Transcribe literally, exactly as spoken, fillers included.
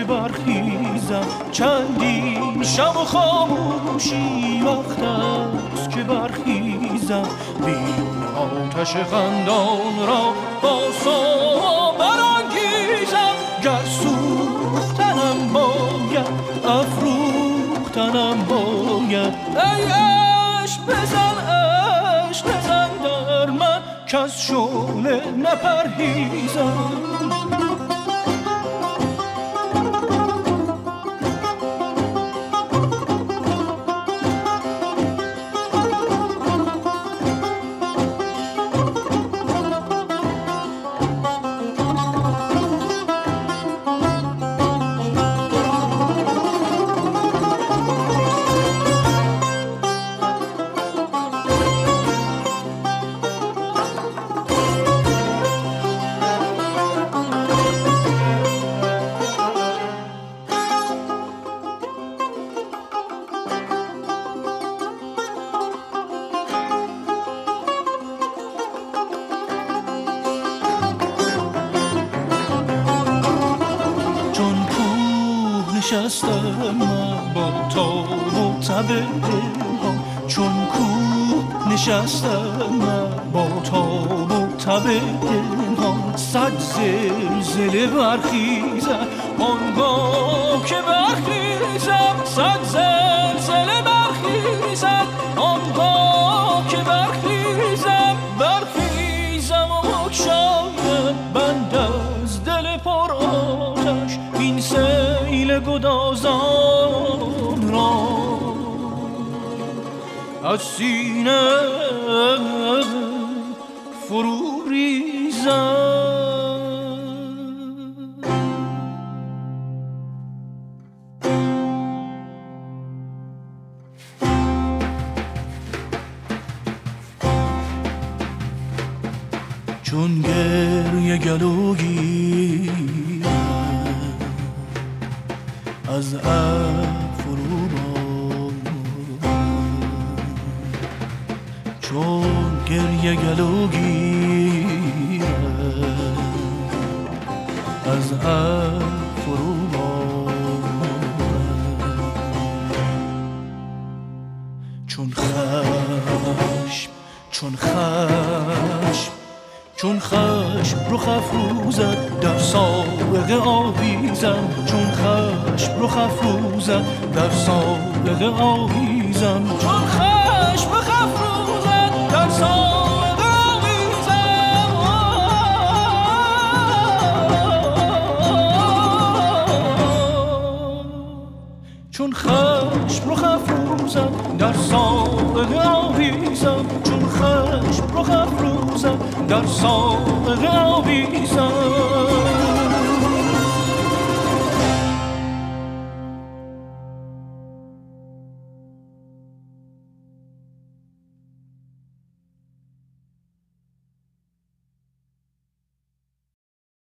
که برخیزم، چندین شب و خاموشی وقت است که برخیزم، بیرون آتش خندان را با سوها برانگیزم. گر سوختنم باید افروختنم باید، ای عشق بزن عشق بزن در من که از شعله نپرهیزم. نشستم من با تاب و تب دلها، چون کوه نشستم من با تاب و تب دلها. صد زلزله برخیزد آنگاه که برخیزم، صد زلزله برخیزد آنگاه که برخیزم. برخیزم و بگشایم بند از دل پر آتش، این سیل گدازان را از سینه فرو ریزم. چون گریه گلوگی از ابر فرو بارد، چون گریه گلوگی از ابر فرو بارد، چون خشم چون خشم چون خشم رخ افروزد در سابق آویزم، چون خشم رخ افروزد در سابق آویزم، چون خشم رخ افروزد در سابق آویزم. چون خشم رخ افروزد در سابق آویزم، چون خشم رخ افروزد در سابق آویزم.